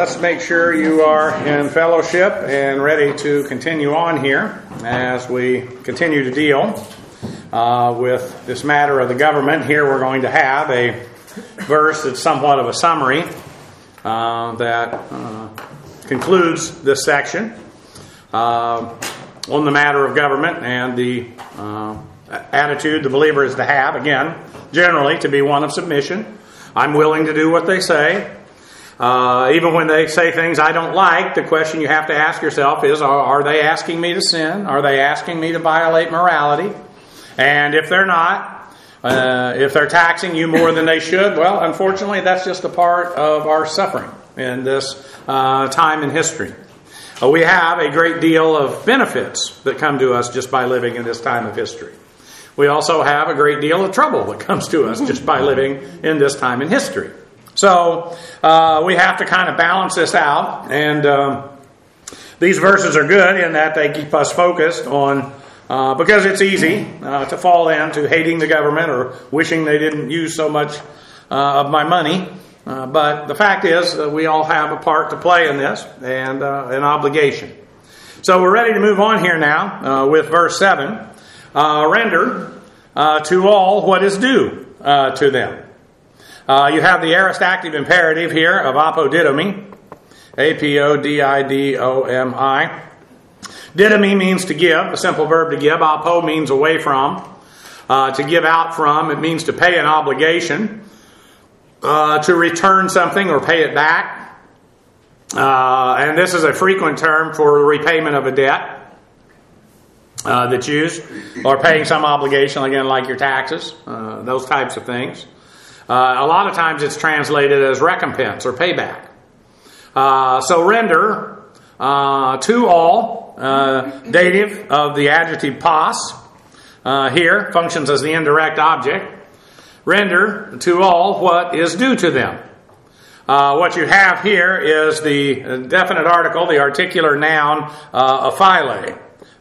let's make sure you are in fellowship and ready to continue on here as we continue to deal with this matter of the government. Here we're going to have a verse that's somewhat of a summary that concludes this section on the matter of government and the attitude the believer is to have, again, generally to be one of submission. I'm willing to do what they say. Even when they say things I don't like, the question you have to ask yourself is, are they asking me to sin? Are they asking me to violate morality? And if they're not, if they're taxing you more than they should, well, unfortunately, that's just a part of our suffering in this time in history. We have a great deal of benefits that come to us just by living in this time of history. We also have a great deal of trouble that comes to us just by living in this time in history. So we have to kind of balance this out, and these verses are good in that they keep us focused on, because it's easy to fall into hating the government or wishing they didn't use so much of my money. But the fact is that we all have a part to play in this and an obligation. So we're ready to move on here now with verse 7. Render to all what is due to them. You have the aorist active imperative here of apodidomi, A-P-O-D-I-D-O-M-I. Didomi means to give, a simple verb to give. Apo means away from, to give out from. It means to pay an obligation, to return something or pay it back. And this is a frequent term for repayment of a debt that's used, or paying some obligation, again, like your taxes, those types of things. A lot of times it's translated as recompense or payback. So render to all, dative of the adjective pas, here functions as the indirect object. Render to all what is due to them. What you have here is the definite article, the articular noun, ophile.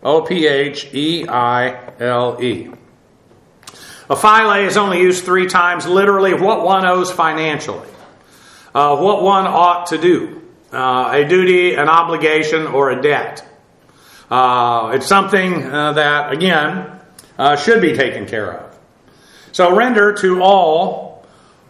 O-P-H-E-I-L-E. Ophile is only used 3 times, literally what one owes financially. What one ought to do. A duty, an obligation, or a debt. It's something that, again, should be taken care of. So render to all,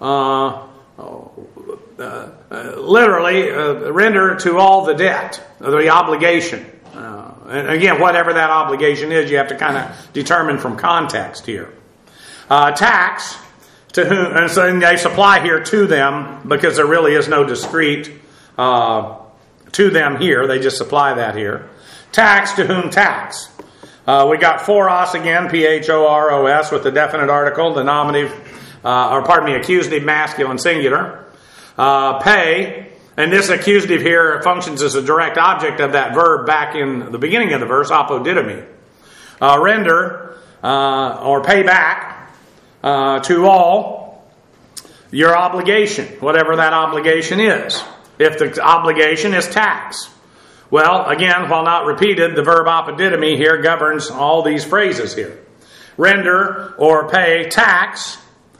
literally, render to all the debt, the obligation. And again, whatever that obligation is, you have to kind of determine from context here. Tax, to whom, and so they supply here to them, because there really is no discrete to them here. They just supply that here. Tax, to whom tax. We got phoros again, P-H-O-R-O-S, with the definite article, the nominative, accusative masculine singular. Pay. And this accusative here functions as a direct object of that verb back in the beginning of the verse, apodidomi. Render, or pay back, to all your obligation, whatever that obligation is. If the obligation is tax. Well, again, while not repeated, the verb apodidomi here governs all these phrases here. Render or pay tax,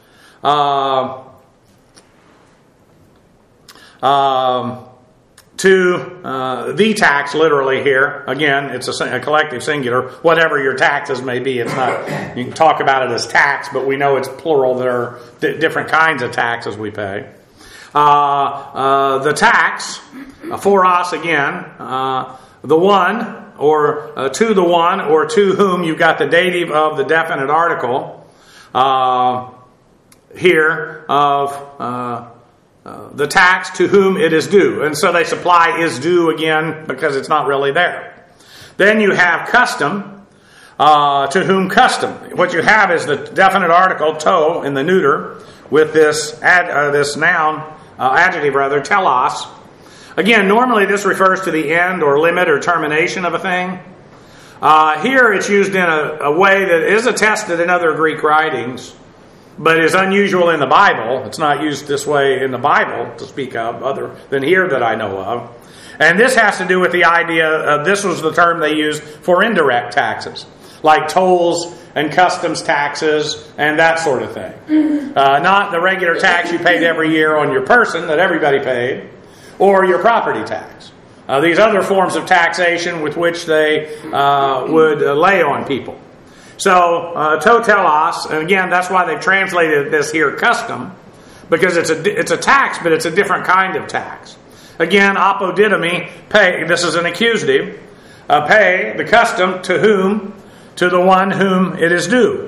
to the tax, literally here. Again, it's a collective singular. Whatever your taxes may be, it's not. You can talk about it as tax, but we know it's plural. There are different kinds of taxes we pay. The tax, phoros again, the one, or to the one, or to whom. You've got the dative of the definite article here of the tax to whom it is due. And so they supply is due again because it's not really there. Then you have custom, to whom custom. What you have is the definite article, to, in the neuter, with this noun, adjective rather, telos. Again, normally this refers to the end or limit or termination of a thing. Here it's used in a way that is attested in other Greek writings, but is unusual in the Bible. It's not used this way in the Bible to speak of, other than here that I know of. And this has to do with the idea of, this was the term they used for indirect taxes, like tolls and customs taxes and that sort of thing. Not the regular tax you paid every year on your person that everybody paid, or your property tax. These other forms of taxation with which they would lay on people. So, totelos, and again, that's why they've translated this here custom, because it's a tax, but it's a different kind of tax. Again, apodidomi, pay, this is an accusative, pay the custom to whom? To the one whom it is due.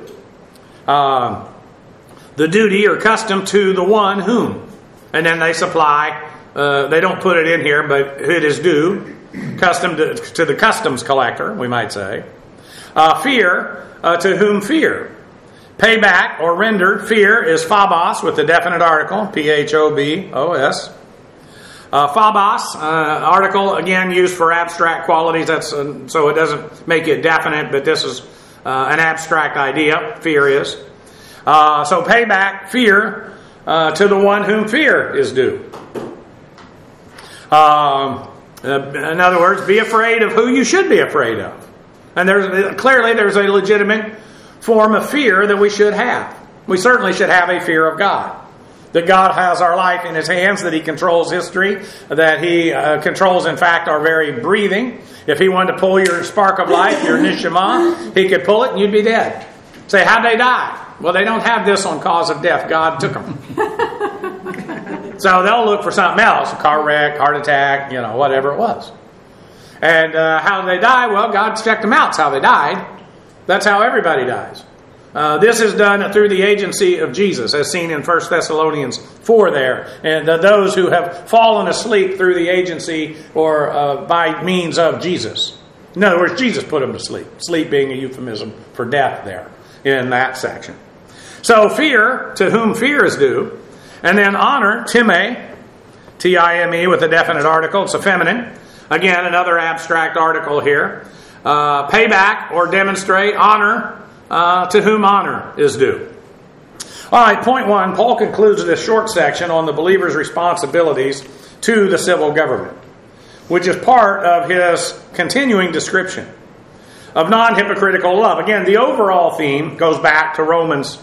The duty or custom to the one whom. And then they supply, they don't put it in here, but it is due, custom to the customs collector, we might say. Fear, to whom fear. Payback or rendered, fear is phobos with the definite article, P-H-O-B-O-S. Phobos, article, again, used for abstract qualities, that's so it doesn't make it definite, but this is an abstract idea, fear is. So payback, fear, to the one whom fear is due. In other words, be afraid of who you should be afraid of. And clearly there's a legitimate form of fear that we should have. We certainly should have a fear of God. That God has our life in His hands, that He controls history, that He controls, in fact, our very breathing. If He wanted to pull your spark of life, your neshama, He could pull it and you'd be dead. Say, how'd they die? Well, they don't have this on cause of death. God took them. So they'll look for something else, a car wreck, heart attack, whatever it was. And how did they die? Well, God checked them out. That's how they died. That's how everybody dies. This is done through the agency of Jesus, as seen in 1 Thessalonians 4 there. And those who have fallen asleep through the agency or by means of Jesus. In other words, Jesus put them to sleep. Sleep being a euphemism for death there in that section. So fear, to whom fear is due. And then honor, time, T-I-M-E with a definite article. It's a feminine. Again, another abstract article here. Payback or demonstrate, honor, to whom honor is due. All right, point 1. Paul concludes this short section on the believer's responsibilities to the civil government, which is part of his continuing description of non-hypocritical love. Again, the overall theme goes back to Romans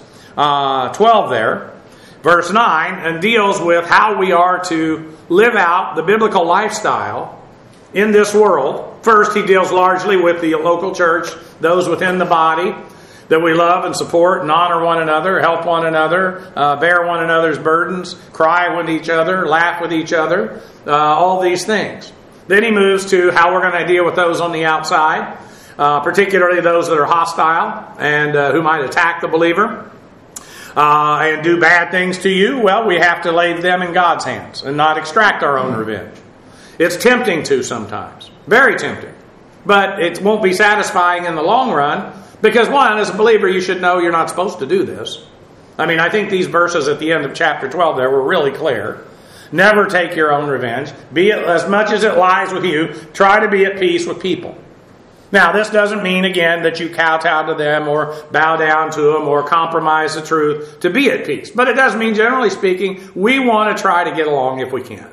12 there, verse 9, and deals with how we are to live out the biblical lifestyle in this world. First, he deals largely with the local church, those within the body, that we love and support and honor one another, help one another, bear one another's burdens, cry with each other, laugh with each other, all these things. Then he moves to how we're going to deal with those on the outside, particularly those that are hostile and who might attack the believer and do bad things to you. Well, we have to lay them in God's hands and not extract our own revenge. It's tempting to sometimes, very tempting, but it won't be satisfying in the long run. Because one, as a believer, you should know you're not supposed to do this. I mean, I think these verses at the end of chapter 12 there were really clear. Never take your own revenge. Be it as much as it lies with you. Try to be at peace with people. Now, this doesn't mean, again, that you kowtow to them or bow down to them or compromise the truth to be at peace. But it does mean, generally speaking, we want to try to get along if we can.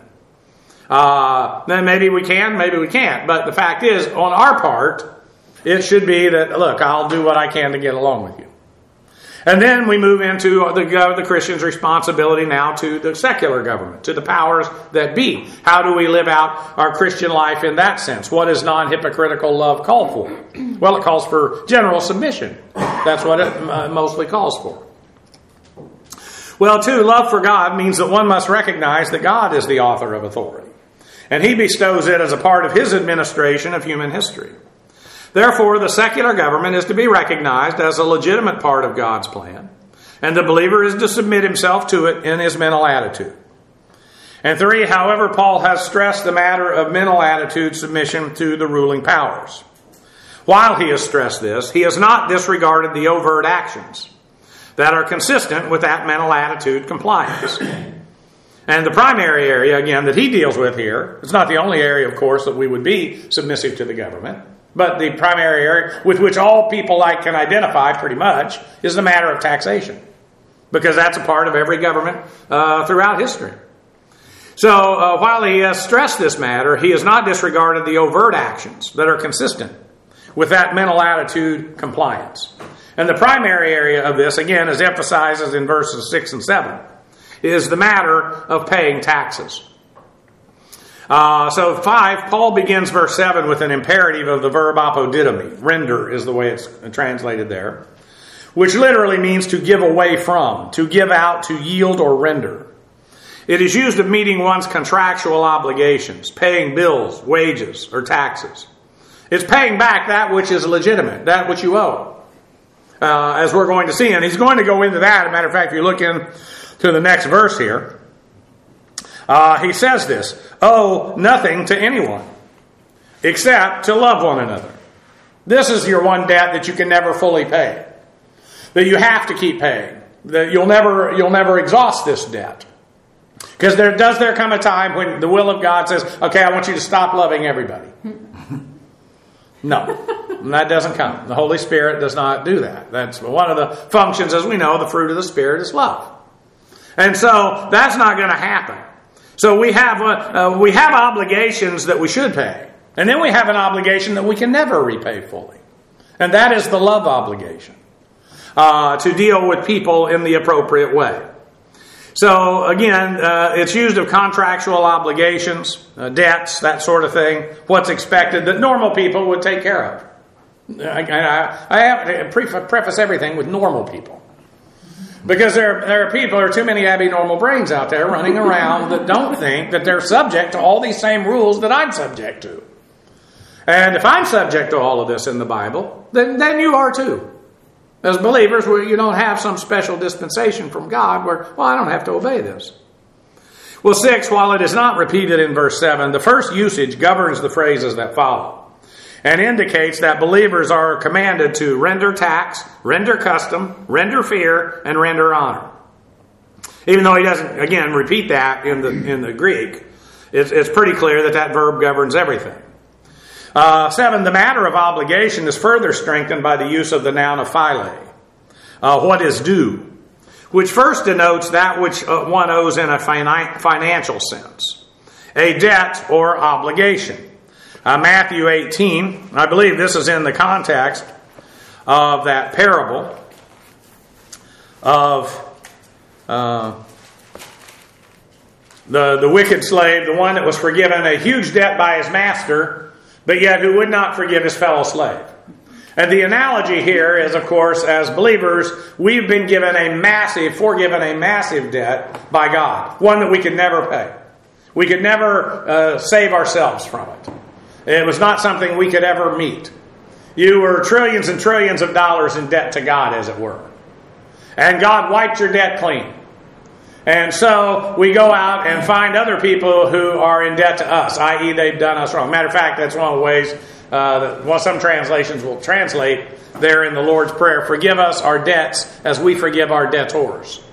Then maybe we can, maybe we can't. But the fact is, on our part, it should be that, look, I'll do what I can to get along with you. And then we move into the Christian's responsibility now to the secular government, to the powers that be. How do we live out our Christian life in that sense? What does non-hypocritical love call for? Well, it calls for general submission. That's what it mostly calls for. Well, too, love for God means that one must recognize that God is the author of authority. And He bestows it as a part of His administration of human history. Therefore, the secular government is to be recognized as a legitimate part of God's plan, and the believer is to submit himself to it in his mental attitude. And 3, however, Paul has stressed the matter of mental attitude submission to the ruling powers. While he has stressed this, he has not disregarded the overt actions that are consistent with that mental attitude compliance. And the primary area, again, that he deals with here, it's not the only area, of course, that we would be submissive to the government, but the primary area with which all people can identify pretty much is the matter of taxation. Because that's a part of every government throughout history. So while he has stressed this matter, he has not disregarded the overt actions that are consistent with that mental attitude compliance. And the primary area of this, again, as emphasizes in verses 6 and 7, is the matter of paying taxes. So 5, Paul begins verse 7 with an imperative of the verb apodidomi. Render is the way it's translated there. Which literally means to give away from, to give out, to yield or render. It is used of meeting one's contractual obligations, paying bills, wages, or taxes. It's paying back that which is legitimate, that which you owe. As we're going to see. And he's going to go into that. As a matter of fact, if you look into the next verse here, he says this, owe nothing to anyone except to love one another. This is your one debt that you can never fully pay, that you have to keep paying, that you'll never exhaust this debt. Because there come a time when the will of God says, okay, I want you to stop loving everybody. No, that doesn't come. The Holy Spirit does not do that. That's one of the functions, as we know, the fruit of the Spirit is love. And so that's not going to happen. So we have obligations that we should pay. And then we have an obligation that we can never repay fully. And that is the love obligation. To deal with people in the appropriate way. So again, it's used of contractual obligations, debts, that sort of thing. What's expected that normal people would take care of. I have to preface everything with normal people. Because there are too many abnormal brains out there running around that don't think that they're subject to all these same rules that I'm subject to. And if I'm subject to all of this in the Bible, then you are too. As believers, you don't have some special dispensation from God where, well, I don't have to obey this. Well, 6, while it is not repeated in verse 7, the first usage governs the phrases that follow and indicates that believers are commanded to render tax, render custom, render fear, and render honor. Even though he doesn't, again, repeat that in the Greek, it's pretty clear that verb governs everything. 7, the matter of obligation is further strengthened by the use of the noun of phile, what is due, which first denotes that which one owes in a financial sense, a debt or obligation. Matthew 18, I believe this is in the context of that parable of the wicked slave, the one that was forgiven a huge debt by his master, but yet who would not forgive his fellow slave. And the analogy here is, of course, as believers, we've been forgiven a massive debt by God. One that we could never pay. We could never save ourselves from it. It was not something we could ever meet. You were trillions and trillions of dollars in debt to God, as it were. And God wiped your debt clean. And so we go out and find other people who are in debt to us, i.e. they've done us wrong. Matter of fact, that's one of the ways that some translations will translate there in the Lord's Prayer, forgive us our debts as we forgive our debtors.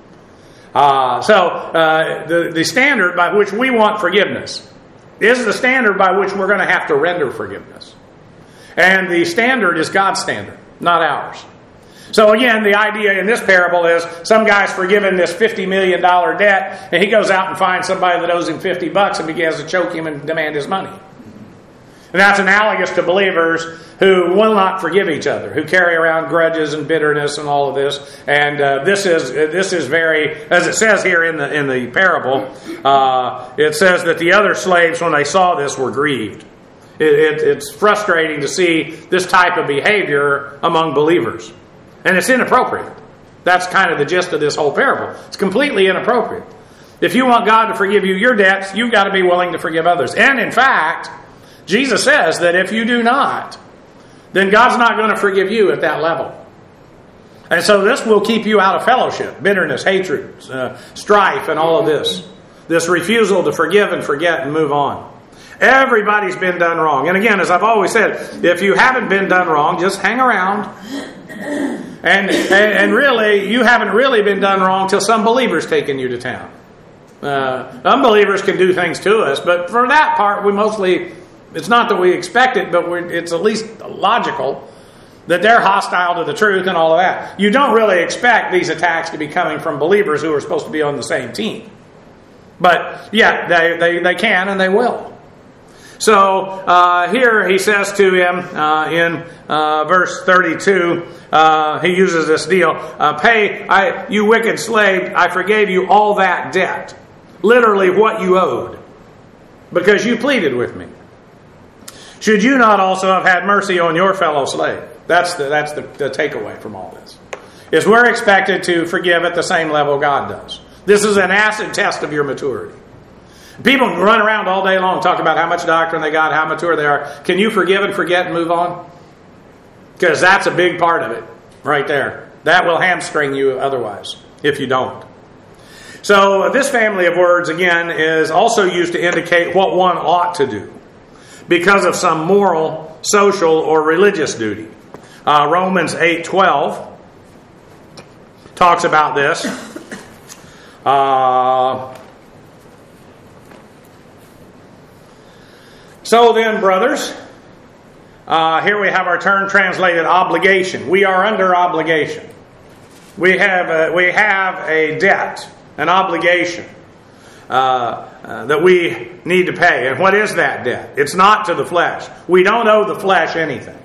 So the standard by which we want forgiveness is the standard by which we're going to have to render forgiveness. And the standard is God's standard, not ours. So again, the idea in this parable is some guy's forgiven this $50 million debt, and he goes out and finds somebody that owes him $50 and begins to choke him and demand his money. And that's analogous to believers who will not forgive each other, who carry around grudges and bitterness and all of this. And this is very, as it says here in the parable, it says that the other slaves, when they saw this, were grieved. It's frustrating to see this type of behavior among believers. And it's inappropriate. That's kind of the gist of this whole parable. It's completely inappropriate. If you want God to forgive you your debts, you've got to be willing to forgive others. And in fact, Jesus says that if you do not, then God's not going to forgive you at that level. And so this will keep you out of fellowship, bitterness, hatred, strife, and all of this. This refusal to forgive and forget and move on. Everybody's been done wrong. And again, as I've always said, if you haven't been done wrong, just hang around. And really, you haven't really been done wrong till some believers taking you to town. Unbelievers can do things to us, but for that part, it's not that we expect it, but it's at least logical that they're hostile to the truth and all of that. You don't really expect these attacks to be coming from believers who are supposed to be on the same team. But yeah, they can and they will. So here he says to him in verse 32, he uses this deal, pay, you wicked slave, I forgave you all that debt. Literally what you owed. because you pleaded with me. Should you not also have had mercy on your fellow slave? That's the takeaway from all this. Is we're expected to forgive at the same level God does. This is an acid test of your maturity. People can run around all day long, talk about how much doctrine they got, how mature they are. Can you forgive and forget and move on? Because that's a big part of it right there. That will hamstring you otherwise if you don't. So this family of words, again, is also used to indicate what one ought to do because of some moral, social, or religious duty. Romans 8:12 talks about this. So then, brothers, here we have our term translated obligation. We are under obligation. We have a debt, an obligation that we need to pay. And what is that debt? It's not to the flesh. We don't owe the flesh anything.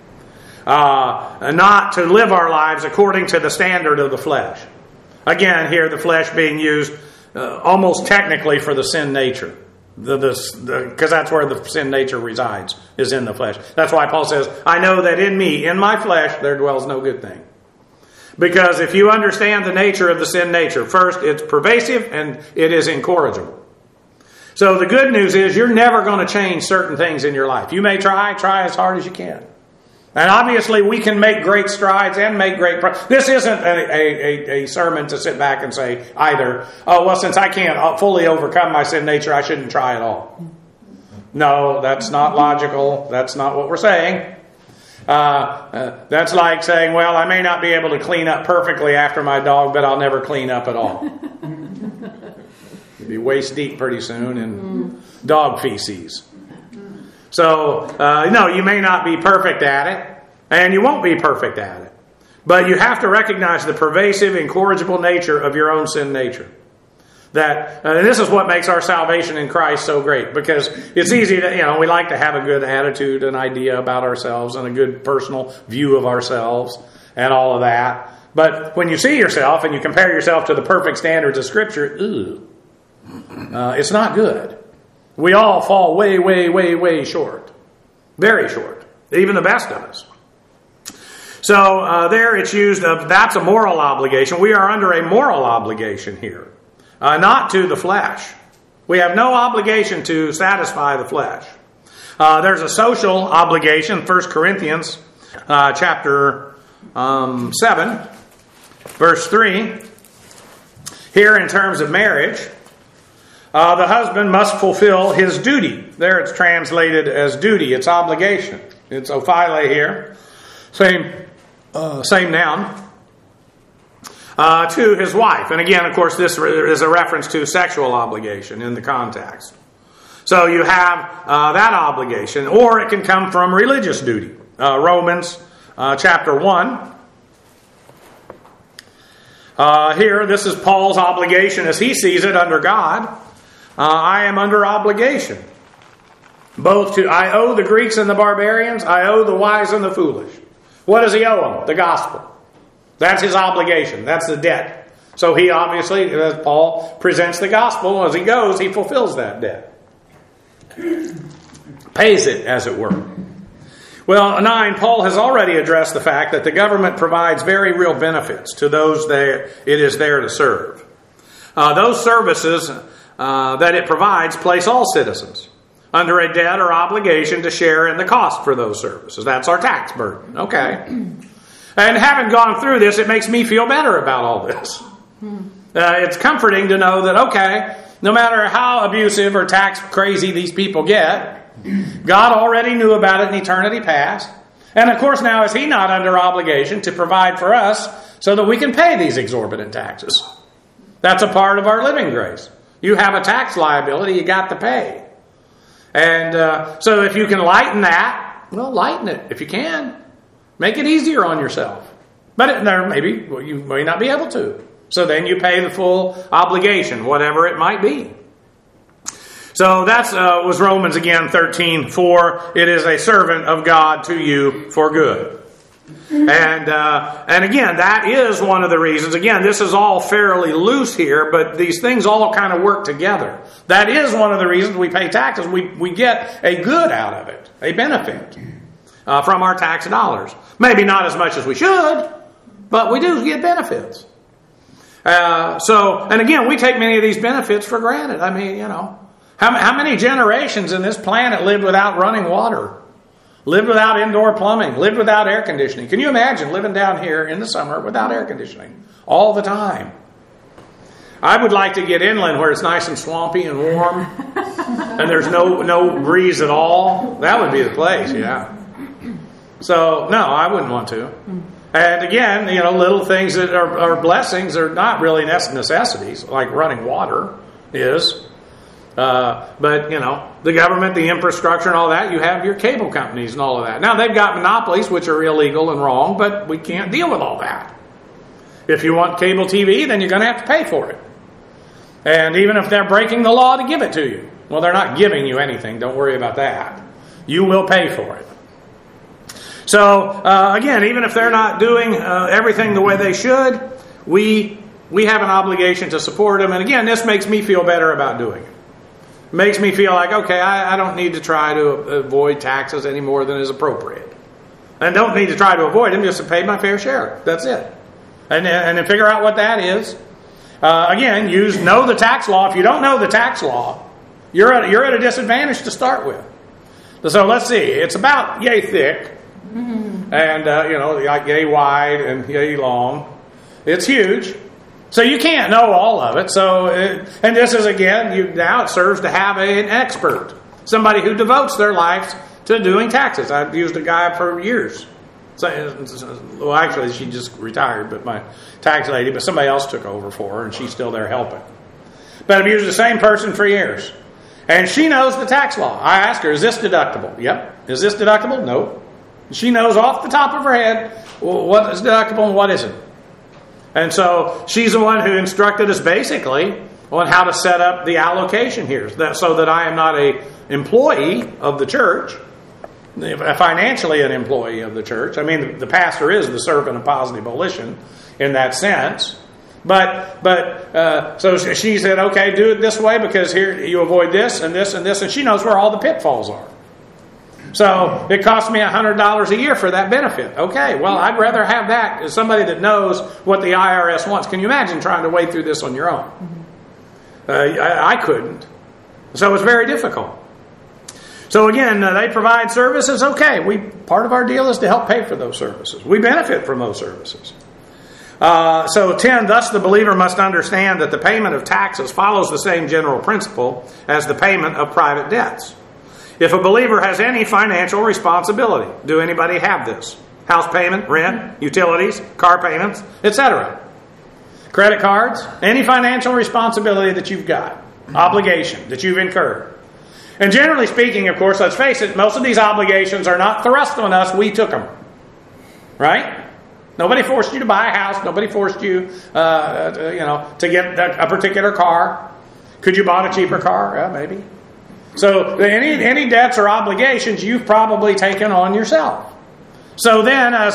Not to live our lives according to the standard of the flesh. Again, here the flesh being used almost technically for the sin nature. Because that's where the sin nature resides, is in the flesh. That's why Paul says, I know that in me, in my flesh, there dwells no good thing. Because if you understand the nature of the sin nature, first, it's pervasive and it is incorrigible. So the good news is you're never going to change certain things in your life. You may try as hard as you can. And obviously we can make great strides and make great progress. This isn't a sermon to sit back and say either, oh, well, since I can't fully overcome my sin nature, I shouldn't try at all. No, that's not logical. That's not what we're saying. That's like saying, well, I may not be able to clean up perfectly after my dog, but I'll never clean up at all. You'll be waist deep pretty soon in dog feces. So, no, you may not be perfect at it, and you won't be perfect at it. But you have to recognize the pervasive, incorrigible nature of your own sin nature. And this is what makes our salvation in Christ so great, because it's easy to, we like to have a good attitude, an idea about ourselves, and a good personal view of ourselves, and all of that. But when you see yourself and you compare yourself to the perfect standards of Scripture, it's not good. We all fall way, way, way, way short. Very short. Even the best of us. So there it's used of, that's a moral obligation. We are under a moral obligation here. Not to the flesh. We have no obligation to satisfy the flesh. There's a social obligation. 1 Corinthians chapter 7, verse 3. Here in terms of marriage, the husband must fulfill his duty. There it's translated as duty. It's obligation. It's ophile here. Same noun. To his wife. And again, of course, this is a reference to sexual obligation in the context. So you have that obligation, or it can come from religious duty. Romans chapter 1. Here, this is Paul's obligation as he sees it under God. I am under obligation. I owe the Greeks and the barbarians. I owe the wise and the foolish. What does he owe them? The gospel. That's his obligation. That's the debt. So he obviously, as Paul presents the gospel, as he goes, he fulfills that debt. Pays it, as it were. Well, 9, Paul has already addressed the fact that the government provides very real benefits to those it is there to serve. Those services that it provides place all citizens under a debt or obligation to share in the cost for those services. That's our tax burden. Okay. And having gone through this, it makes me feel better about all this. It's comforting to know that, okay, no matter how abusive or tax crazy these people get, God already knew about it in eternity past. And of course now is he not under obligation to provide for us so that we can pay these exorbitant taxes? That's a part of our living grace. You have a tax liability you got to pay. And so if you can lighten that, well, lighten it if you can. Make it easier on yourself. But maybe you may not be able to. So then you pay the full obligation, whatever it might be. So that was Romans again 13:4. It is a servant of God to you for good. And again, that is one of the reasons. Again, this is all fairly loose here, but these things all kind of work together. That is one of the reasons we pay taxes. We get a good out of it, a benefit from our tax dollars. Maybe not as much as we should, but we do get benefits. And again, we take many of these benefits for granted. I mean, how many generations in this planet lived without running water? Lived without indoor plumbing, lived without air conditioning. Can you imagine living down here in the summer without air conditioning all the time? I would like to get inland where it's nice and swampy and warm and there's no breeze at all. That would be the place, yeah. So, no, I wouldn't want to. And again, little things that are blessings are not really necessities, like running water is. But, the government, the infrastructure and all that, you have your cable companies and all of that. Now, they've got monopolies, which are illegal and wrong, but we can't deal with all that. If you want cable TV, then you're going to have to pay for it. And even if they're breaking the law to give it to you. Well, they're not giving you anything. Don't worry about that. You will pay for it. So, again, even if they're not doing everything the way they should, we have an obligation to support them. And again, this makes me feel better about doing it. Makes me feel like, okay, I don't need to try to avoid taxes any more than is appropriate. And don't need to try to avoid them, just to pay my fair share. That's it. And then figure out what that is. Again, know the tax law. If you don't know the tax law, you're at a disadvantage to start with. So let's see. It's about yay thick. And, like yay wide and yay long. It's huge. So you can't know all of it. And this is, again, now it serves to have an expert. Somebody who devotes their lives to doing taxes. I've used a guy for years. Well, actually, she just retired, but my tax lady, but somebody else took over for her, and she's still there helping. But I've used the same person for years. And she knows the tax law. I asked her, is this deductible? Yep. Is this deductible? Nope. She knows off the top of her head what is deductible and what isn't. And so she's the one who instructed us basically on how to set up the allocation here so that I am not an employee of the church, financially an employee of the church. I mean, the pastor is the servant of positive volition in that sense. So she said, okay, do it this way because here you avoid this and this and this. And she knows where all the pitfalls are. So it cost me $100 a year for that benefit. Okay, well, I'd rather have that as somebody that knows what the IRS wants. Can you imagine trying to wade through this on your own? I couldn't. So it's very difficult. So again, they provide services. Okay, part of our deal is to help pay for those services. We benefit from those services. So 10, thus the believer must understand that the payment of taxes follows the same general principle as the payment of private debts. If a believer has any financial responsibility, do anybody have this? House payment, rent, utilities, car payments, etc. Credit cards, any financial responsibility that you've got, obligation that you've incurred. And generally speaking, of course, let's face it, most of these obligations are not thrust on us, we took them. Right? Nobody forced you to buy a house, nobody forced you to get a particular car. Could you buy a cheaper car? Yeah, maybe. So any debts or obligations you've probably taken on yourself. So then, as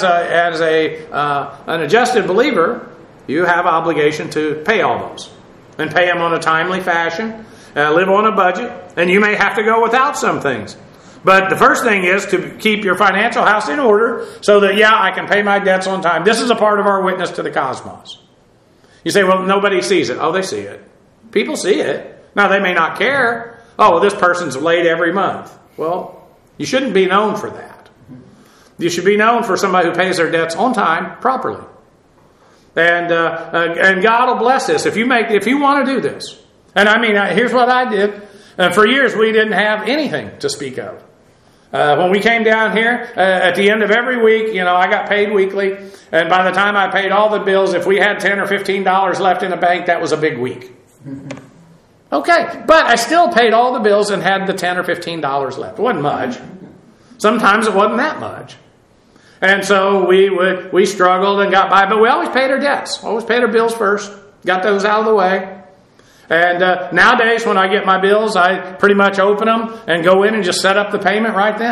an adjusted believer, you have obligation to pay all those and pay them on a timely fashion. Live on a budget, and you may have to go without some things. But the first thing is to keep your financial house in order so that I can pay my debts on time. This is a part of our witness to the cosmos. You say, well, nobody sees it. Oh, they see it. People see it. Now they may not care. Oh, well, this person's late every month. Well, you shouldn't be known for that. You should be known for somebody who pays their debts on time, properly. And God will bless this if you want to do this. And I mean, here's what I did. For years, we didn't have anything to speak of. When we came down here, at the end of every week, I got paid weekly. And by the time I paid all the bills, if we had $10 or $15 left in the bank, that was a big week. Okay, but I still paid all the bills and had the $10 or $15 left. It wasn't much. Sometimes it wasn't that much. And so we struggled and got by, but we always paid our debts. Always paid our bills first. Got those out of the way. And nowadays when I get my bills, I pretty much open them and go in and just set up the payment right then.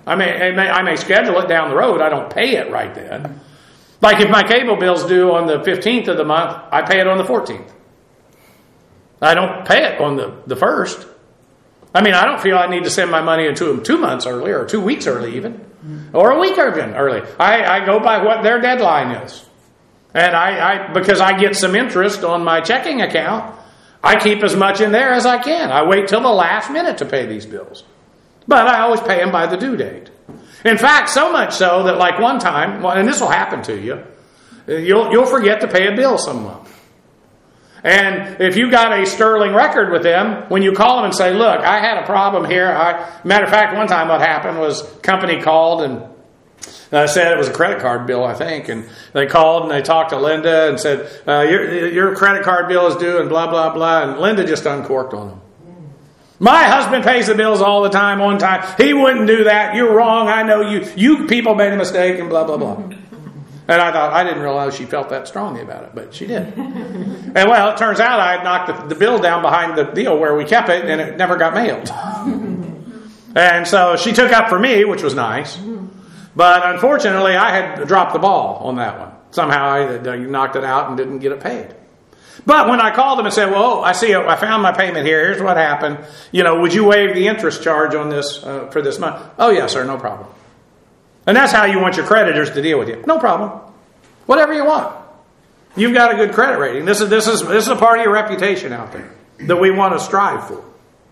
I may schedule it down the road. I don't pay it right then. Like if my cable bill's due on the 15th of the month, I pay it on the 14th. I don't pay it on the 1st. I don't feel I need to send my money to them 2 months early or 2 weeks early even. Or a week early. I go by what their deadline is. And because I get some interest on my checking account, I keep as much in there as I can. I wait till the last minute to pay these bills. But I always pay them by the due date. In fact, so much so that like one time, and this will happen to you, you'll forget to pay a bill some month. And if you got a sterling record with them, when you call them and say, look, I had a problem here. Matter of fact, one time what happened was company called and said it was a credit card bill, I think. And they called and they talked to Linda and said, your credit card bill is due and blah, blah, blah. And Linda just uncorked on them. My husband pays the bills all the time, on time. He wouldn't do that. You're wrong. I know you. You people made a mistake and blah, blah, blah. And I thought, I didn't realize she felt that strongly about it, but she did. And well, it turns out I had knocked the bill down behind the deal where we kept it and it never got mailed. And so she took up for me, which was nice. But unfortunately, I had dropped the ball on that one. Somehow I knocked it out and didn't get it paid. But when I called them and said, well, I found my payment here. Here's what happened. Would you waive the interest charge on this for this month? Oh, yes, sir, no problem. And that's how you want your creditors to deal with you. No problem. Whatever you want. You've got a good credit rating. This is a part of your reputation out there that we want to strive for.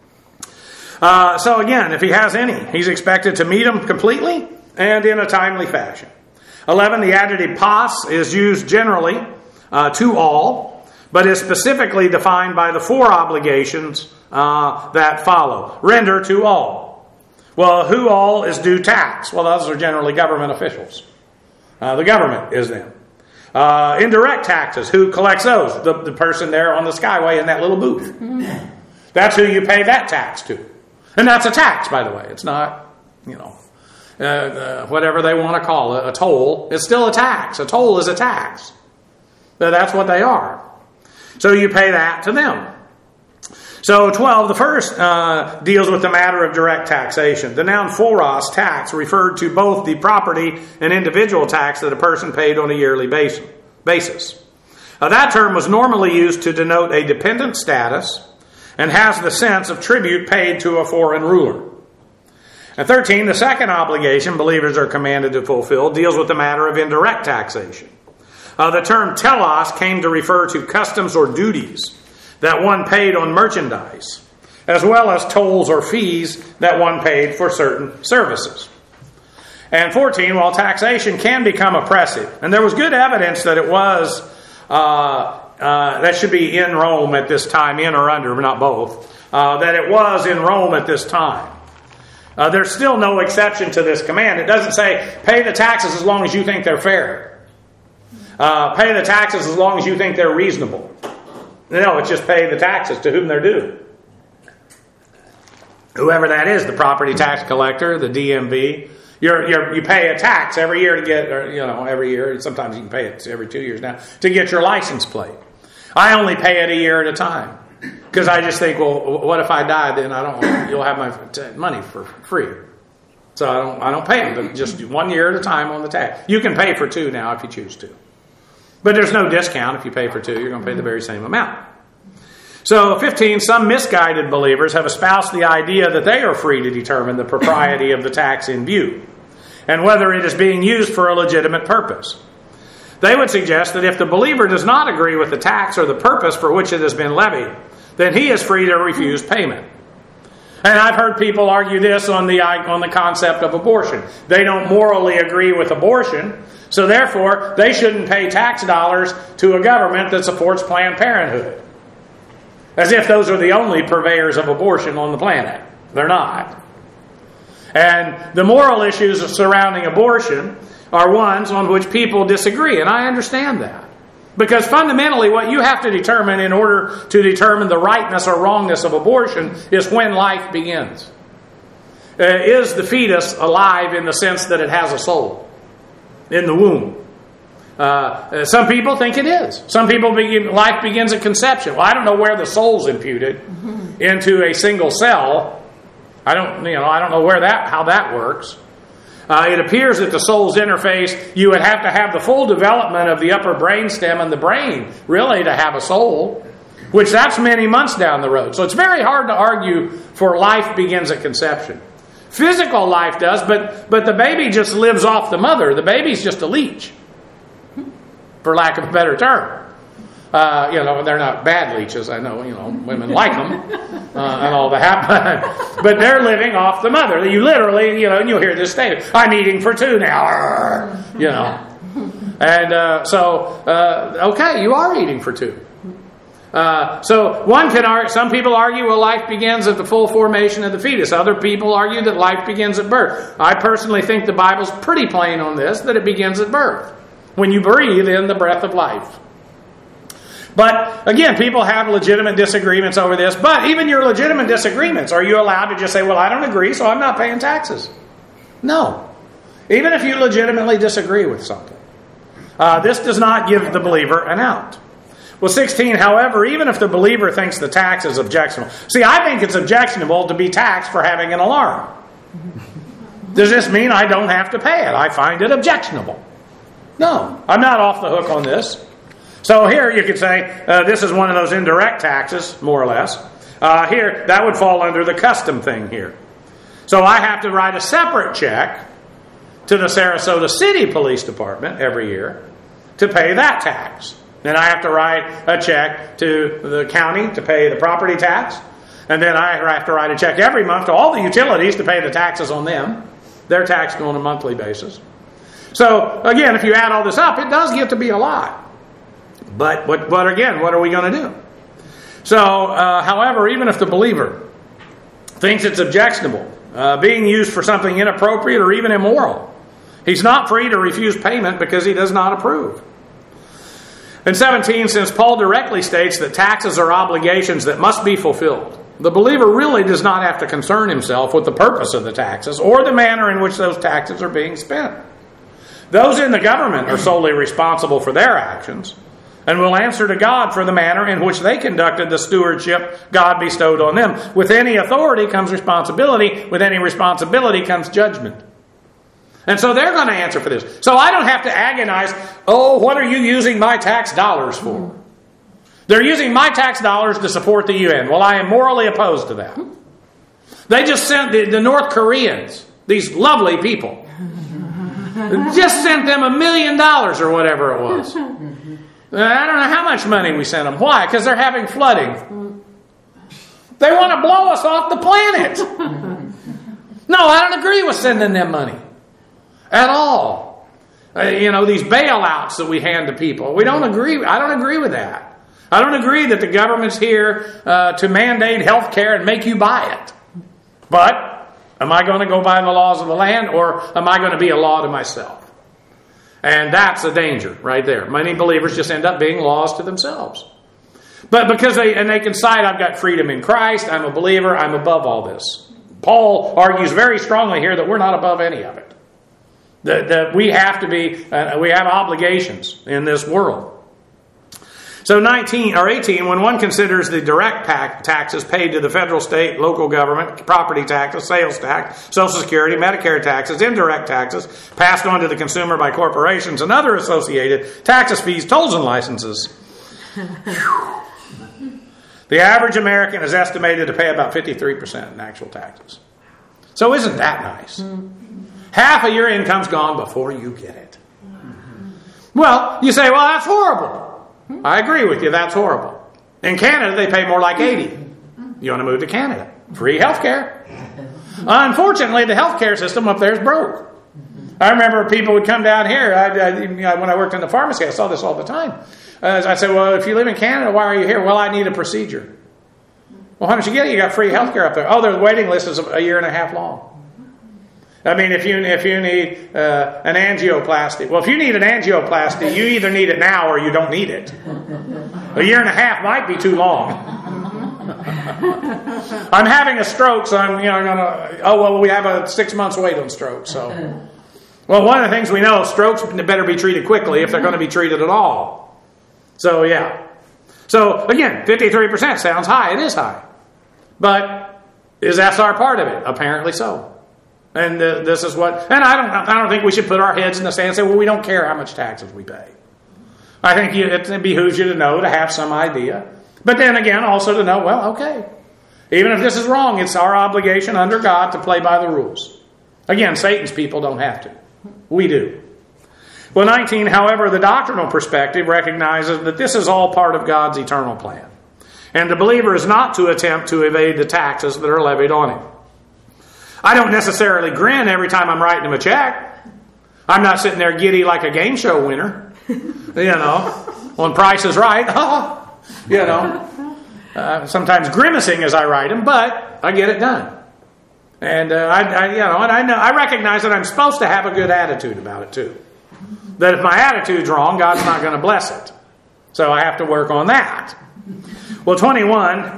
So again, if he has any, he's expected to meet them completely and in a timely fashion. 11, the adjective pas is used generally to all, but is specifically defined by the 4 obligations that follow. Render to all. Well, who all is due tax? Well, those are generally government officials. The government is them. Indirect taxes, who collects those? The person there on the Skyway in that little booth. That's who you pay that tax to. And that's a tax, by the way. It's not, whatever they want to call it, a toll. It's still a tax. A toll is a tax. That's what they are. So you pay that to them. So 12, the first deals with the matter of direct taxation. The noun foros, tax, referred to both the property and individual tax that a person paid on a yearly basis. That term was normally used to denote a dependent status and has the sense of tribute paid to a foreign ruler. And 13, the second obligation believers are commanded to fulfill deals with the matter of indirect taxation. The term telos came to refer to customs or duties that one paid on merchandise, as well as tolls or fees that one paid for certain services. And 14, while taxation can become oppressive, and there was good evidence that it was, that should be in Rome at this time, in or under, but not both, that it was in Rome at this time. There's still no exception to this command. It doesn't say, pay the taxes as long as you think they're fair. Pay the taxes as long as you think they're reasonable. No, it's just pay the taxes to whom they're due. Whoever that is, the property tax collector, the DMV. You pay a tax every year to get, every year. Sometimes you can pay it every 2 years now to get your license plate. I only pay it a year at a time because I just think, well, what if I die? Then you'll have my money for free. So I don't pay them, but just 1 year at a time on the tax. You can pay for 2 now if you choose to. But there's no discount. If you pay for 2, you're going to pay the very same amount. So 15, some misguided believers have espoused the idea that they are free to determine the propriety of the tax in view and whether it is being used for a legitimate purpose. They would suggest that if the believer does not agree with the tax or the purpose for which it has been levied, then he is free to refuse payment. And I've heard people argue this on the concept of abortion. They don't morally agree with abortion, so therefore they shouldn't pay tax dollars to a government that supports Planned Parenthood. As if those are the only purveyors of abortion on the planet. They're not. And the moral issues surrounding abortion are ones on which people disagree, and I understand that. Because fundamentally what you have to determine in order to determine the rightness or wrongness of abortion is when life begins. Is the fetus alive in the sense that it has a soul in the womb? Some people think it is. Some people life begins at conception. Well, I don't know where the soul's imputed into a single cell. I don't know how that works. It appears that the soul's interface, you would have to have the full development of the upper brainstem and the brain, really, to have a soul, which that's many months down the road. So it's very hard to argue for life begins at conception. Physical life does, but the baby just lives off the mother. The baby's just a leech, for lack of a better term. They're not bad leeches. I know, women like them and all that. But they're living off the mother. You literally, and you'll hear this statement, I'm eating for two now. And okay, you are eating for two. So one can argue, some people argue, well, life begins at the full formation of the fetus. Other people argue that life begins at birth. I personally think the Bible's pretty plain on this, that it begins at birth, when you breathe in the breath of life. But again, people have legitimate disagreements over this. But even your legitimate disagreements, are you allowed to just say, well, I don't agree, so I'm not paying taxes? No. Even if you legitimately disagree with something. This does not give the believer an out. Well, 16, however, even if the believer thinks the tax is objectionable. See, I think it's objectionable to be taxed for having an alarm. Does this mean I don't have to pay it? I find it objectionable. No, I'm not off the hook on this. So here you could say this is one of those indirect taxes, more or less. Here, that would fall under the custom thing here. So I have to write a separate check to the Sarasota City Police Department every year to pay that tax. Then I have to write a check to the county to pay the property tax. And then I have to write a check every month to all the utilities to pay the taxes on them. They're taxed on a monthly basis. So, again, if you add all this up, it does get to be a lot. But again, what are we going to do? So, however, even if the believer thinks it's objectionable, being used for something inappropriate or even immoral, he's not free to refuse payment because he does not approve. In 17, since Paul directly states that taxes are obligations that must be fulfilled, the believer really does not have to concern himself with the purpose of the taxes or the manner in which those taxes are being spent. Those in the government are solely responsible for their actions and will answer to God for the manner in which they conducted the stewardship God bestowed on them. With any authority comes responsibility. With any responsibility comes judgment. And so they're going to answer for this. So I don't have to agonize, what are you using my tax dollars for? They're using my tax dollars to support the UN. Well, I am morally opposed to that. They just sent the North Koreans, these lovely people, just sent them $1 million or whatever it was. I don't know how much money we sent them. Why? Because they're having flooding. They want to blow us off the planet. No, I don't agree with sending them money at all. These bailouts that we hand to people. We don't agree. I don't agree with that. I don't agree that the government's here to mandate health care and make you buy it. But am I going to go by the laws of the land, or am I going to be a law to myself? And that's a danger right there. Many believers just end up being laws to themselves. But because they can cite, I've got freedom in Christ, I'm a believer, I'm above all this. Paul argues very strongly here that we're not above any of it. That we have to be, we have obligations in this world. So 18, when one considers the direct taxes paid to the federal, state, local government, property taxes, sales tax, Social Security, Medicare taxes, indirect taxes, passed on to the consumer by corporations and other associated taxes, fees, tolls, and licenses. The average American is estimated to pay about 53% in actual taxes. So isn't that nice? Half of your income's gone before you get it. Well, you say, well, that's horrible. I agree with you, that's horrible. In Canada, they pay more like 80. You want to move to Canada. Free health care. Unfortunately, the health care system up there is broke. I remember people would come down here. When I worked in the pharmacy, I saw this all the time. I said, well, if you live in Canada, why are you here? Well, I need a procedure. Well, how much you get? You got free health care up there. Oh, the waiting list is a year and a half long. I mean, if you need an angioplasty, well, if you need an angioplasty, you either need it now or you don't need it. A year and a half might be too long. I'm having a stroke, so I'm gonna. We have a 6 months wait on stroke. So, well, one of the things we know, strokes better be treated quickly if they're going to be treated at all. So yeah. So again, 53% sounds high. It is high, but is SR part of it? Apparently so. And this is what, and I don't think we should put our heads in the sand and say, well, we don't care how much taxes we pay. I think it behooves you to know, to have some idea. But then again, also to know, well, okay, even if this is wrong, it's our obligation under God to play by the rules. Again, Satan's people don't have to. We do. Well, 19, however, the doctrinal perspective recognizes that this is all part of God's eternal plan. And the believer is not to attempt to evade the taxes that are levied on him. I don't necessarily grin every time I'm writing him a check. I'm not sitting there giddy like a game show winner. When Price is Right. Sometimes grimacing as I write them, but I get it done. And I recognize that I'm supposed to have a good attitude about it too. That if my attitude's wrong, God's not going to bless it. So I have to work on that. Well, 21.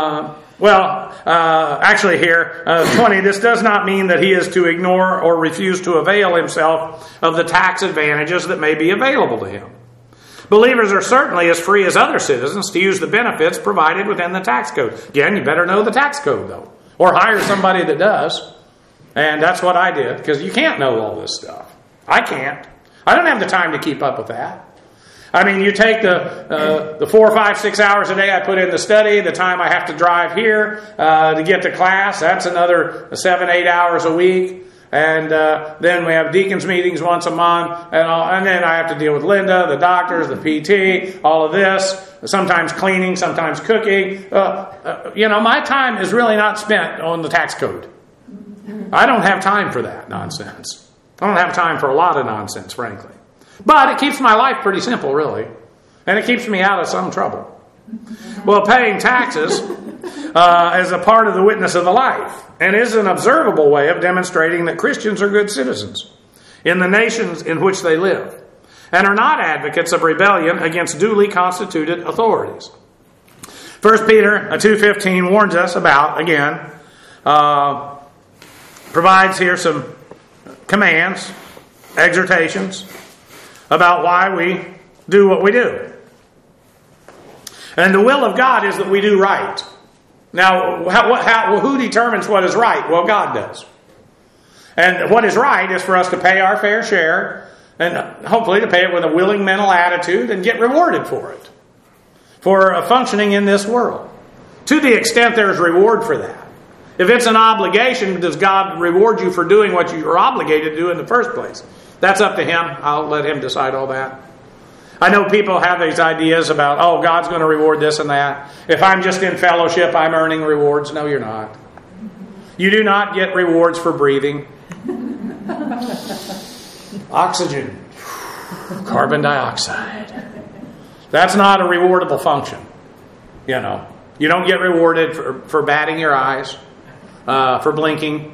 Actually here, 20, this does not mean that he is to ignore or refuse to avail himself of the tax advantages that may be available to him. Believers are certainly as free as other citizens to use the benefits provided within the tax code. Again, you better know the tax code, though. Or hire somebody that does. And that's what I did, because you can't know all this stuff. I can't. I don't have the time to keep up with that. I mean, you take the 4, 5, 6 hours a day I put in the study, the time I have to drive here to get to class, that's another 7, 8 hours a week. And then we have deacons meetings once a month, and then I have to deal with Linda, the doctors, the PT, all of this. Sometimes cleaning, sometimes cooking. My time is really not spent on the tax code. I don't have time for that nonsense. I don't have time for a lot of nonsense, frankly. But it keeps my life pretty simple, really. And it keeps me out of some trouble. Well, paying taxes is a part of the witness of the life and is an observable way of demonstrating that Christians are good citizens in the nations in which they live and are not advocates of rebellion against duly constituted authorities. 1 Peter 2:15 warns us about, again, provides here some commands, exhortations about why we do what we do. And the will of God is that we do right. Now, who determines what is right? Well, God does. And what is right is for us to pay our fair share and hopefully to pay it with a willing mental attitude and get rewarded for it. For functioning in this world. To the extent there is reward for that. If it's an obligation, does God reward you for doing what you are obligated to do in the first place? That's up to Him. I'll let Him decide all that. I know people have these ideas about, God's going to reward this and that. If I'm just in fellowship, I'm earning rewards. No, you're not. You do not get rewards for breathing. Oxygen. Carbon dioxide. That's not a rewardable function. You don't get rewarded for batting your eyes, for blinking,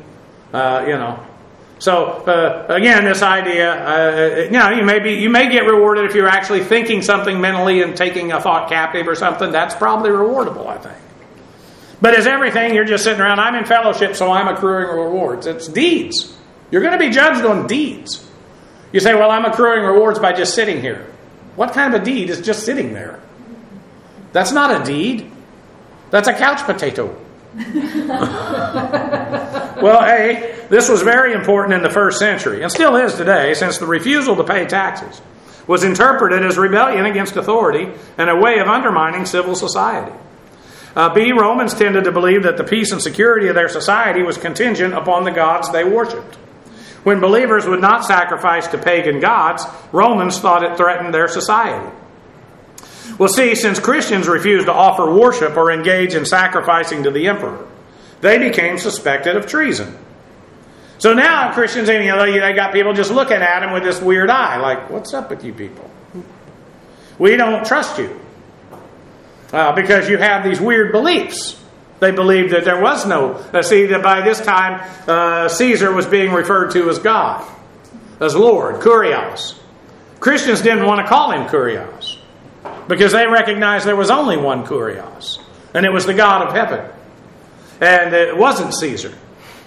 So, again, this idea, you may get rewarded if you're actually thinking something mentally and taking a thought captive or something. That's probably rewardable, I think. But as everything, you're just sitting around, I'm in fellowship, so I'm accruing rewards. It's deeds. You're going to be judged on deeds. You say, well, I'm accruing rewards by just sitting here. What kind of a deed is just sitting there? That's not a deed. That's a couch potato. Well, this was very important in the first century, and still is today, since the refusal to pay taxes was interpreted as rebellion against authority and a way of undermining civil society. Romans tended to believe that the peace and security of their society was contingent upon the gods they worshipped. When believers would not sacrifice to pagan gods, Romans thought it threatened their society. Well, see, since Christians refused to offer worship or engage in sacrificing to the emperor, they became suspected of treason. So now Christians, they got people just looking at them with this weird eye, like, what's up with you people? We don't trust you. Because you have these weird beliefs. They believed that there was no... that by this time, Caesar was being referred to as God, as Lord, Kurios. Christians didn't want to call him Kurios, because they recognized there was only one Kurios, and it was the God of heaven. And it wasn't Caesar.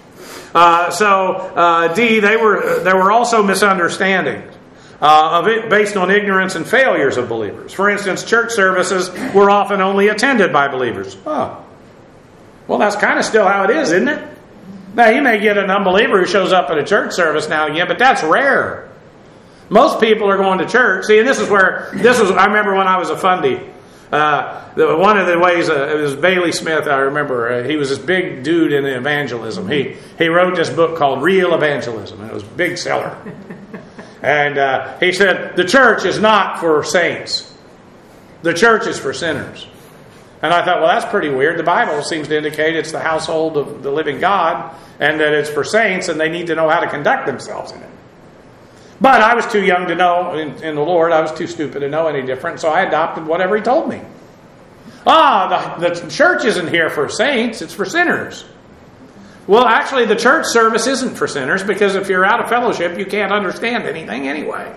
There were also misunderstandings of it based on ignorance and failures of believers. For instance, church services were often only attended by believers. Well, that's kind of still how it is, isn't it? Now, you may get an unbeliever who shows up at a church service now and again, but that's rare. Most people are going to church. See, and I remember when I was a fundy, one of the ways, it was Bailey Smith, I remember, he was this big dude in evangelism. He wrote this book called Real Evangelism, and it was a big seller. And he said, the church is not for saints. The church is for sinners. And I thought, well, that's pretty weird. The Bible seems to indicate it's the household of the living God, and that it's for saints, and they need to know how to conduct themselves in it. But I was too young to know in the Lord. I was too stupid to know any different, so I adopted whatever he told me. The church isn't here for saints, it's for sinners. Well, actually, the church service isn't for sinners, because if you're out of fellowship, you can't understand anything anyway.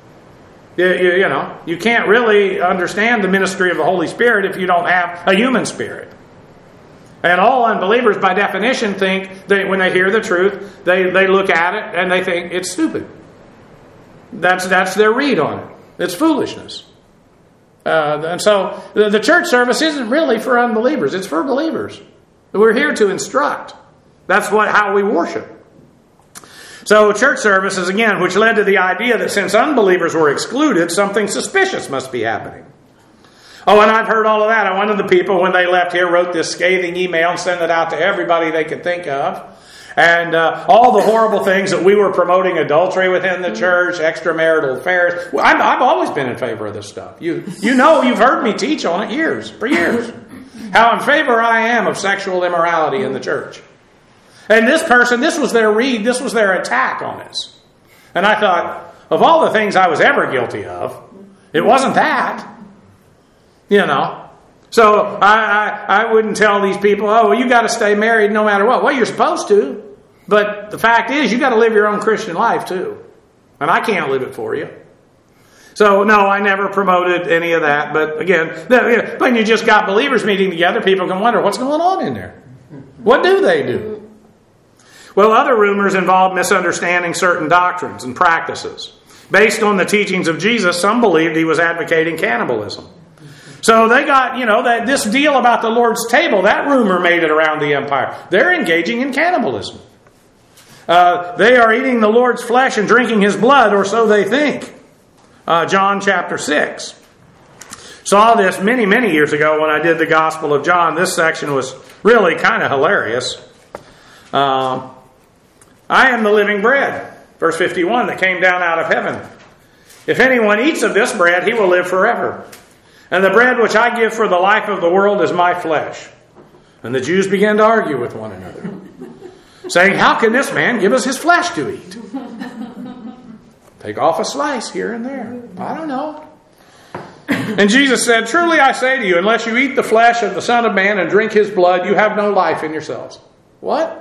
You can't really understand the ministry of the Holy Spirit if you don't have a human spirit. And all unbelievers, by definition, think that when they hear the truth, they look at it and they think it's stupid. That's their read on it. It's foolishness. And so the church service isn't really for unbelievers. It's for believers. We're here to instruct. That's how we worship. So church services, again, which led to the idea that since unbelievers were excluded, something suspicious must be happening. Oh, and I've heard all of that. One of the people, when they left here, wrote this scathing email and sent it out to everybody they could think of. And all the horrible things that we were promoting, adultery within the church, extramarital affairs. Well, I've always been in favor of this stuff. You've heard me teach on it for years. How in favor I am of sexual immorality in the church. And this person, this was their attack on us. And I thought, of all the things I was ever guilty of, it wasn't that. So I wouldn't tell these people, oh, well, you got to stay married no matter what. Well, you're supposed to. But the fact is, you got to live your own Christian life too. And I can't live it for you. So, no, I never promoted any of that. But again, when you just got believers meeting together, people can wonder, what's going on in there? What do they do? Well, other rumors involve misunderstanding certain doctrines and practices. Based on the teachings of Jesus, some believed he was advocating cannibalism. So they got, that this deal about the Lord's table, that rumor made it around the empire. They're engaging in cannibalism. They are eating the Lord's flesh and drinking his blood, or so they think. John chapter 6. Saw this many, many years ago when I did the Gospel of John. This section was really kind of hilarious. I am the living bread, verse 51, that came down out of heaven. If anyone eats of this bread, he will live forever. And the bread which I give for the life of the world is my flesh. And the Jews began to argue with one another, saying, how can this man give us his flesh to eat? Take off a slice here and there. I don't know. And Jesus said, truly I say to you, unless you eat the flesh of the Son of Man and drink his blood, you have no life in yourselves. What?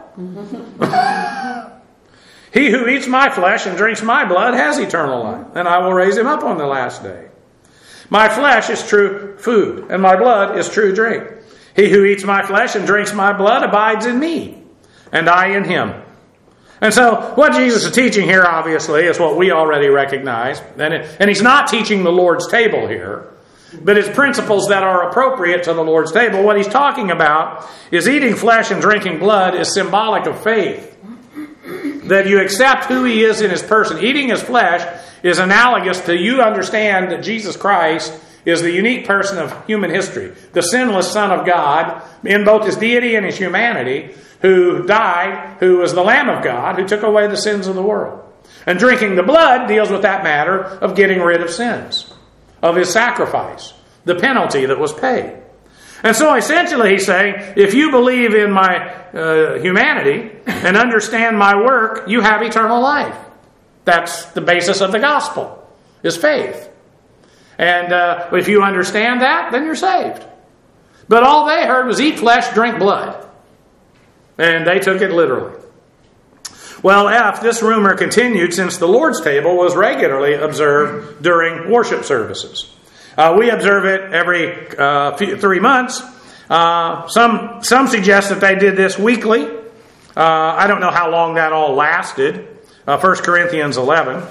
He who eats my flesh and drinks my blood has eternal life, and I will raise him up on the last day. My flesh is true food, and my blood is true drink. He who eats my flesh and drinks my blood abides in me, and I in him. And so what Jesus is teaching here, obviously, is what we already recognize. And he's not teaching the Lord's table here, but it's principles that are appropriate to the Lord's table. What he's talking about is eating flesh and drinking blood is symbolic of faith. That you accept who he is in his person. Eating his flesh is analogous to you understand that Jesus Christ is the unique person of human history. The sinless Son of God, in both his deity and his humanity, who died, who was the Lamb of God, who took away the sins of the world. And drinking the blood deals with that matter of getting rid of sins, of his sacrifice, the penalty that was paid. And so essentially he's saying, if you believe in my humanity and understand my work, you have eternal life. That's the basis of the gospel, is faith. And if you understand that, then you're saved. But all they heard was eat flesh, drink blood. And they took it literally. Well, this rumor continued since the Lord's table was regularly observed during worship services. We observe it every 3 months. Some suggest that they did this weekly. I don't know how long that all lasted. 1 Corinthians 11,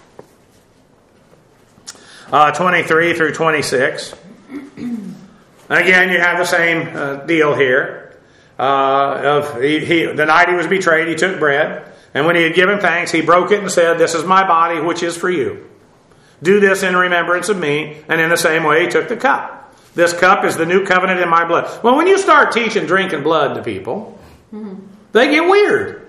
23 through 26. Again, you have the same deal here. the night he was betrayed, he took bread. And when he had given thanks, he broke it and said, "This is my body, which is for you. Do this in remembrance of me." And in the same way, he took the cup. "This cup is the new covenant in my blood." Well, when you start teaching drinking blood to people, they get weird.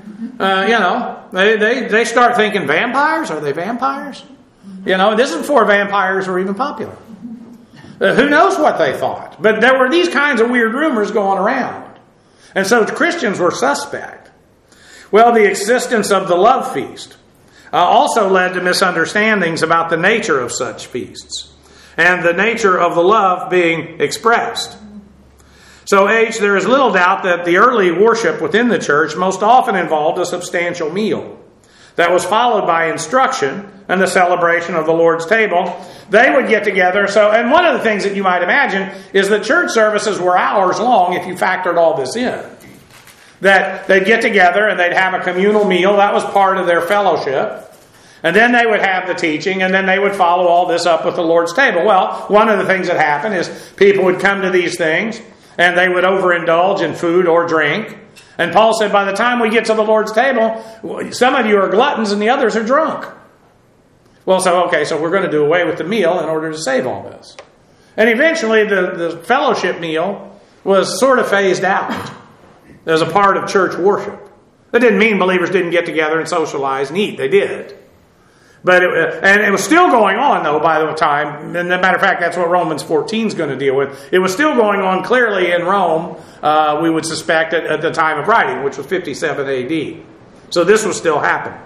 They start thinking, vampires? Are they vampires? This is before vampires were even popular. Who knows what they thought? But there were these kinds of weird rumors going around. And so Christians were suspect. Well, the existence of the love feast also led to misunderstandings about the nature of such feasts and the nature of the love being expressed. So, there is little doubt that the early worship within the church most often involved a substantial meal that was followed by instruction and the celebration of the Lord's table. They would get together. And one of the things that you might imagine is that church services were hours long if you factored all this in. That they'd get together and they'd have a communal meal. That was part of their fellowship. And then they would have the teaching, and then they would follow all this up with the Lord's table. Well, one of the things that happened is people would come to these things, and they would overindulge in food or drink. And Paul said, by the time we get to the Lord's table, some of you are gluttons and the others are drunk. Well, so we're going to do away with the meal in order to save all this. And eventually the fellowship meal was sort of phased out as a part of church worship. That didn't mean believers didn't get together and socialize and eat. They did. But it was still going on, though, by the time. And as a matter of fact, that's what Romans 14 is going to deal with. It was still going on clearly in Rome, we would suspect, at the time of writing, which was 57 A.D. So this was still happening.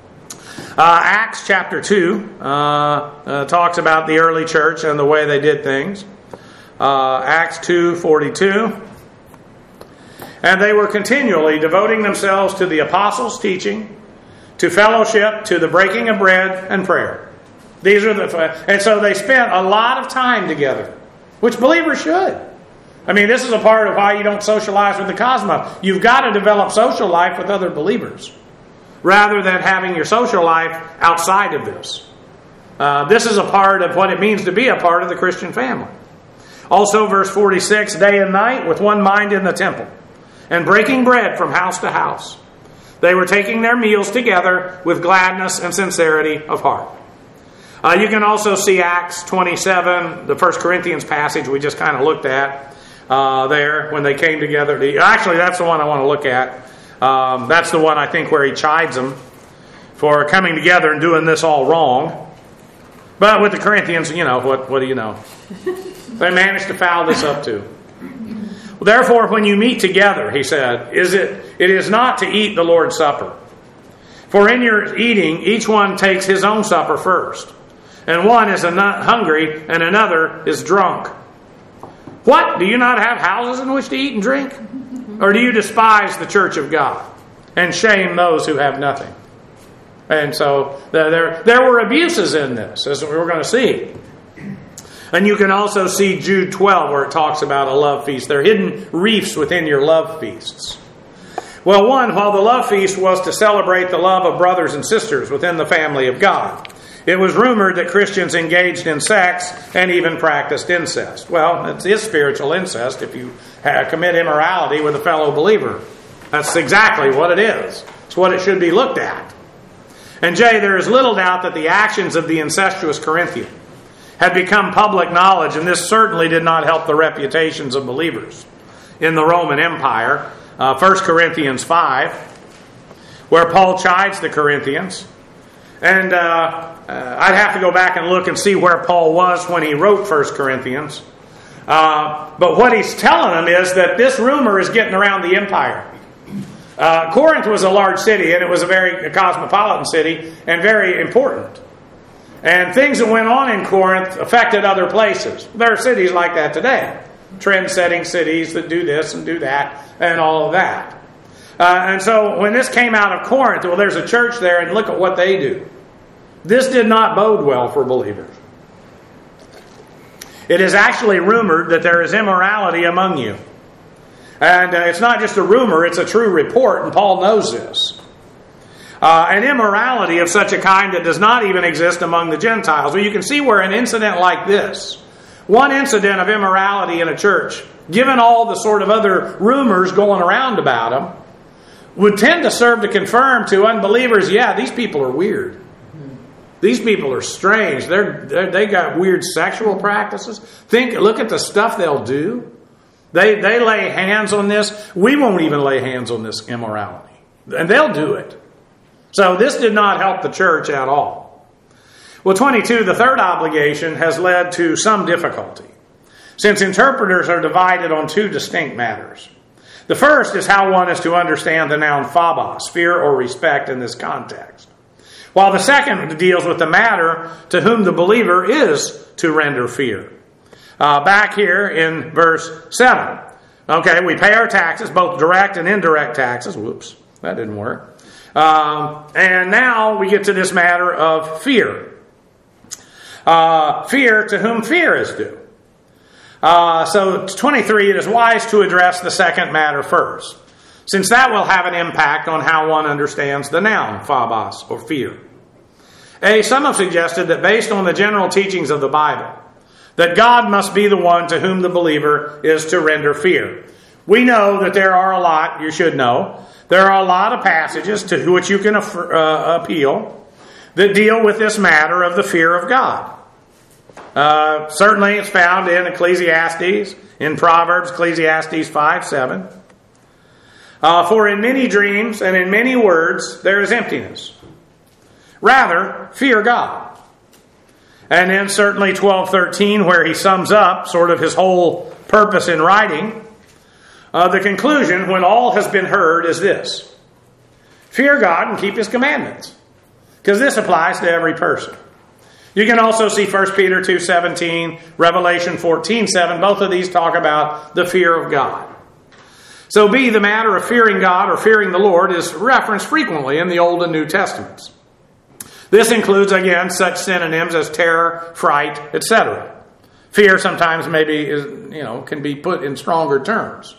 Acts chapter 2 talks about the early church and the way they did things. Acts 2:42. "And they were continually devoting themselves to the apostles' teaching, to fellowship, to the breaking of bread, and prayer." And so they spent a lot of time together, which believers should. This is a part of why you don't socialize with the cosmos. You've got to develop social life with other believers, rather than having your social life outside of this. This is a part of what it means to be a part of the Christian family. Also, verse 46, "Day and night with one mind in the temple, and breaking bread from house to house. They were taking their meals together with gladness and sincerity of heart." You can also see Acts 27, the 1 Corinthians passage we just kind of looked at there, when they came together. Actually, that's the one I want to look at. That's the one, I think, where he chides them for coming together and doing this all wrong. But with the Corinthians, what do you know? They managed to foul this up too. "Therefore, when you meet together," he said, it is not to eat the Lord's Supper. For in your eating, each one takes his own supper first. And one is hungry, and another is drunk. What? Do you not have houses in which to eat and drink? Or do you despise the church of God and shame those who have nothing? And so there were abuses in this, as we're going to see. And you can also see Jude 12, where it talks about a love feast. There are hidden reefs within your love feasts. Well, while the love feast was to celebrate the love of brothers and sisters within the family of God, it was rumored that Christians engaged in sex and even practiced incest. Well, it is spiritual incest if you commit immorality with a fellow believer. That's exactly what it is. It's what it should be looked at. And there is little doubt that the actions of the incestuous Corinthians had become public knowledge, and this certainly did not help the reputations of believers in the Roman Empire. 1 Corinthians 5, where Paul chides the Corinthians. And I'd have to go back and look and see where Paul was when he wrote 1 Corinthians. But what he's telling them is that this rumor is getting around the empire. Corinth was a large city, and it was a very cosmopolitan city and very important. And things that went on in Corinth affected other places. There are cities like that today. Trend-setting cities that do this and do that and all of that. And so when this came out of Corinth, well, there's a church there, and look at what they do. This did not bode well for believers. It is actually rumored that there is immorality among you. And it's not just a rumor, it's a true report, and Paul knows this. An immorality of such a kind that does not even exist among the Gentiles. Well, you can see where an incident like this, one incident of immorality in a church, given all the sort of other rumors going around about them, would tend to serve to confirm to unbelievers, yeah, these people are weird. These people are strange. They got weird sexual practices. Look at the stuff they'll do. They lay hands on this. We won't even lay hands on this immorality. And they'll do it. So this did not help the church at all. Well, 22, the third obligation has led to some difficulty, since interpreters are divided on two distinct matters. The first is how one is to understand the noun phobos, fear or respect in this context, while the second deals with the matter to whom the believer is to render fear. Back here in verse 7. Okay, we pay our taxes, both direct and indirect taxes. Whoops, that didn't work. And now we get to this matter of fear. Fear to whom fear is due. So 23, it is wise to address the second matter first, since that will have an impact on how one understands the noun phobos, or fear. Some have suggested that based on the general teachings of the Bible, that God must be the one to whom the believer is to render fear. We know that there are a lot, you should know, there are a lot of passages to which you can appeal that deal with this matter of the fear of God. Certainly it's found in Ecclesiastes, in Proverbs, Ecclesiastes 5:7. For in many dreams and in many words there is emptiness. Rather, fear God. And then certainly 12:13, where he sums up sort of his whole purpose in writing. The conclusion, when all has been heard, is this: fear God and keep his commandments. Because this applies to every person. You can also see 1 Peter 2:17, Revelation 14:7. Both of these talk about the fear of God. So the matter of fearing God or fearing the Lord is referenced frequently in the Old and New Testaments. This includes, again, such synonyms as terror, fright, etc. Fear sometimes can be put in stronger terms.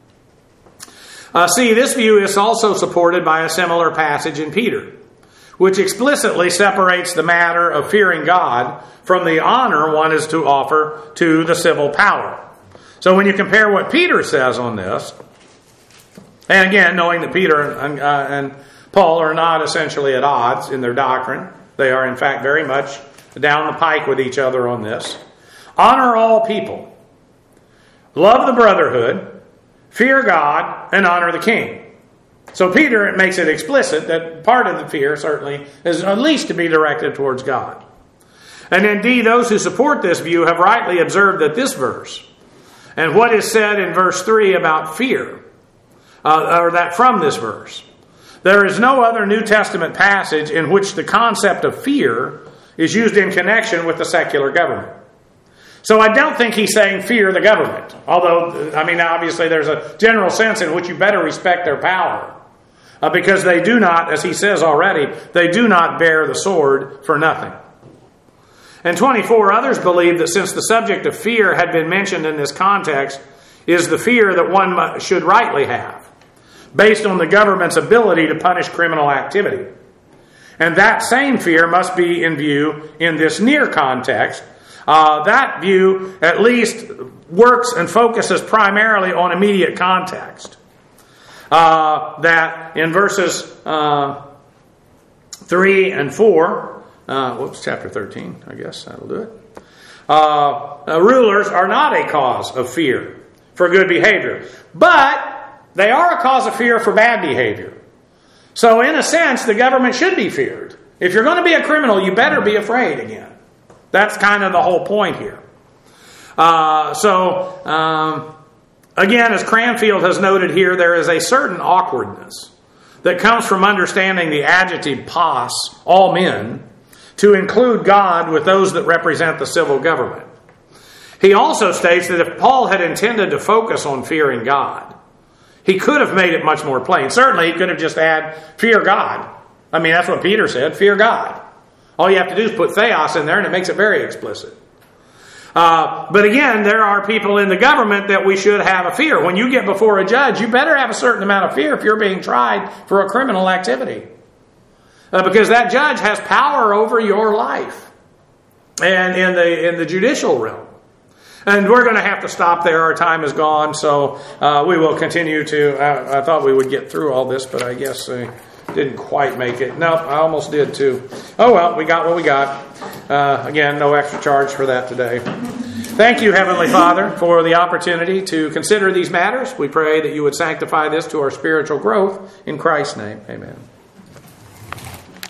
This view is also supported by a similar passage in Peter, which explicitly separates the matter of fearing God from the honor one is to offer to the civil power. So when you compare what Peter says on this, and again, knowing that Peter and Paul are not essentially at odds in their doctrine, they are in fact very much down the pike with each other on this. Honor all people, love the brotherhood, fear God, and honor the king. So Peter makes it explicit that part of the fear certainly is at least to be directed towards God. And indeed, those who support this view have rightly observed that this verse, and what is said in verse 3 about fear, or that from this verse, there is no other New Testament passage in which the concept of fear is used in connection with the secular government. So I don't think he's saying fear the government. Although, obviously there's a general sense in which you better respect their power. Because they do not, as he says already, they do not bear the sword for nothing. And 24, others believe that since the subject of fear had been mentioned in this context, is the fear that one should rightly have, based on the government's ability to punish criminal activity. And that same fear must be in view in this near context. That view at least works and focuses primarily on immediate context. That in verses 3 and 4, chapter 13, I guess that'll do it. Rulers are not a cause of fear for good behavior, but they are a cause of fear for bad behavior. So in a sense, the government should be feared. If you're going to be a criminal, you better be afraid again. That's kind of the whole point here. Again, as Cranfield has noted here, there is a certain awkwardness that comes from understanding the adjective pos, all men, to include God with those that represent the civil government. He also states that if Paul had intended to focus on fearing God, he could have made it much more plain. Certainly, he could have just had fear God. That's what Peter said, fear God. All you have to do is put theos in there and it makes it very explicit. But again, there are people in the government that we should have a fear. When you get before a judge, you better have a certain amount of fear if you're being tried for a criminal activity. Because that judge has power over your life and in the judicial realm. And we're going to have to stop there. Our time is gone, so we will continue to... I thought we would get through all this, but I guess I didn't quite make it. Nope, I almost did too. Oh well, we got what we got. Again, no extra charge for that today. Thank you, Heavenly Father, for the opportunity to consider these matters. We pray that you would sanctify this to our spiritual growth. In Christ's name, amen.